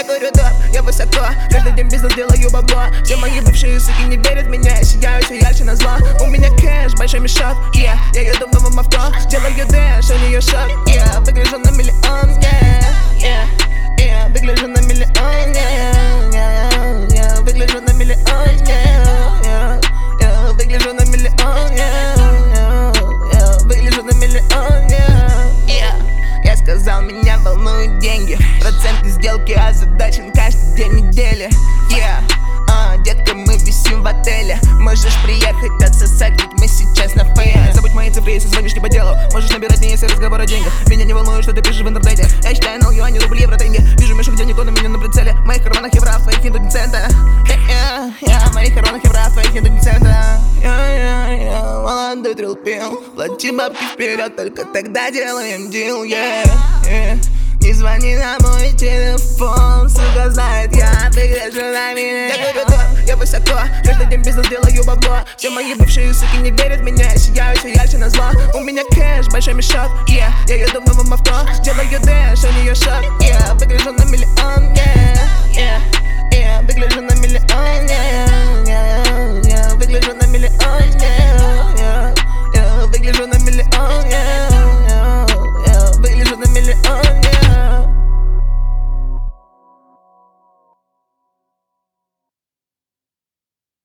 курю доп, я высоко, каждый день бизнес делаю бабло. Все мои бывшие суки не верят в меня, я сияю все ярче на зло. У меня кэш, большой мешок, yeah. Я еду в новом авто, делаю дэш, у нее шок, yeah. Выгляжу на миллион, yeah, yeah, yeah. Выгляжу на миллион, yeah, yeah, yeah. Выгляжу на миллион, yeah, yeah, yeah. Выгляжу на миллион, yeah, yeah, yeah. Выгляжу на миллион, yeah, yeah. Я сказал, меня волнуют деньги, проценты сделки озадачен каждый день недели, yeah. Детка, мы висим в отеле, можешь приехать отсосать, ведь мы сейчас на фея. Забудь мои цифры, если звонишь не по делу, можешь набирать мне, если разговор о деньгах. Меня не волнует, что ты пишешь в интернете, я считаю нол, юани, рубли, евро, тенге. Вижу мешок денег, он у меня на прицеле, в моих карманах евро, в твоих нету ни цента. В моих карманах евро, в твоих нету ни цента. Молодой трилпил, плати бабки вперед, только тогда делаем дил, yeah. Не звони на мой телефон, сука знает, я выгляжу на меня. Я курю доп, я высоко, каждый день бизнес делаю бабло. Все мои бывшие суки не верят в меня, я сияю все ярче на зло. У меня кэш, большой мешок, yeah. Я еду в новом авто, делаю дэш, у нее шок, yeah. Выгляжу на миллион, yeah.